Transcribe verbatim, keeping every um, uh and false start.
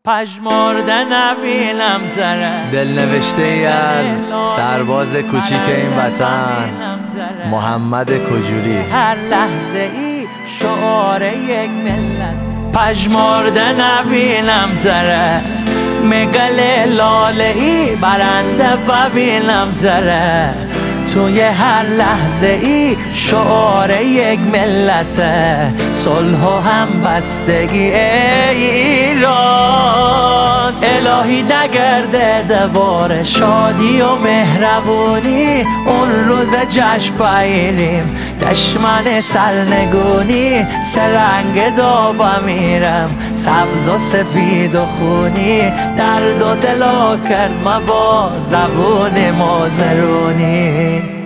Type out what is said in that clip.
پژمرده نبینم تره، دل نوشته ای از سرباز کوچیک این وطن، محمد کجوری. هر لحظه ای شعار یک ملت. پژمرده نبینم تره، مگل لاله ای برنده ببینم تره. توی هر لحظه ای شعار یک ملته، صلح و همبستگی ایران. الهی نگرده دوباره شادی و مهربونی، اون روز جشن بگیریم دشمن سرنگونی. سرنگ دابا میرم سبز و سفید و خونی، درد و دلا کرد ما با زبون مازرونی.